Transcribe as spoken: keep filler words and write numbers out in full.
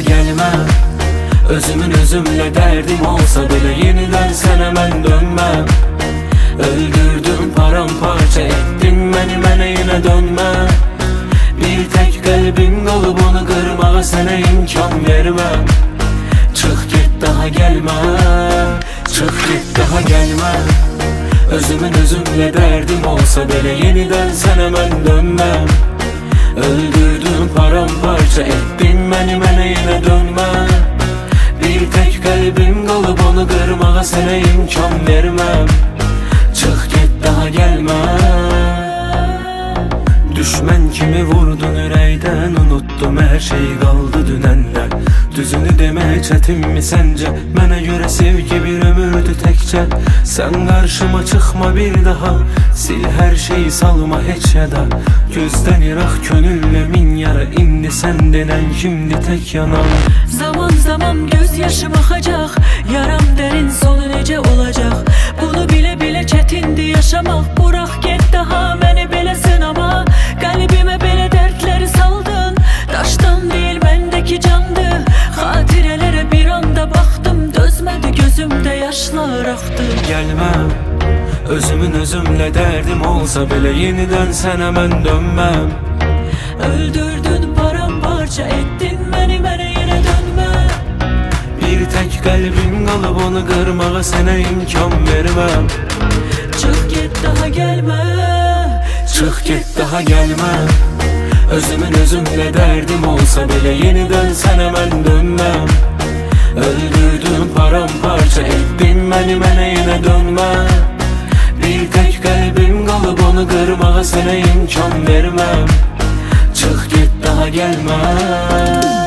gelmem. Özümün özümle derdim olsa bile yeniden sana mən dönmem. Öldürdün, paramparça ettin beni, mənə yine dönmem. Bir tek kalbim kalıp onu kırmağa sana imkan vermem. Çık git daha gelme, çık git daha gelme. Özümün özümle derdim olsa bile yeniden sana mən dönmem. Öldürdün, paramparça ettin beni, mənə yine dönmem. Bir tek kalbim kalıp onu kırmağa sana imkan vermem. Çık git daha gelme. Düşman kimi vurdun ürəkdən, unuttum her şey kaldı dünəndə. Düzünü demək çətin mi sence? Mənə görə sevgi bir ömürdü təkcə. Sen karşıma çıkma bir daha, sil her şeyi salma heç ya da. Gözden irak könülle min yara, indi sen denen kimdi tek yanan. Zaman zaman gözyaşım akacak, yaram derin sonu nece olacak? Bunu bile bile çetindi yaşamak. Bırak get daha beni bile sınama. Kalbime bile dertleri saldın, taştan değil bendeki candı. Hatirelere bir anda baktım, dözmedi gözümde yaşlar aktı. Gelmem, özümün özümle derdim olsa bile yeniden sana mən dönmem. Öldürdün, paramparça ettin beni, mənə yine dönmem. Bir tek kalbim kalıp onu kırmağa sana imkan vermem. Çık git daha gelme, çık git daha gelme. Özümün özümle derdim olsa bile yeniden sana mən dönmem. Öldürdün, paramparça ettin beni, mənə yine dönmem. Bir tek kalbim kalıp onu kırmağa sana imkan vermem. Çık git daha gelme.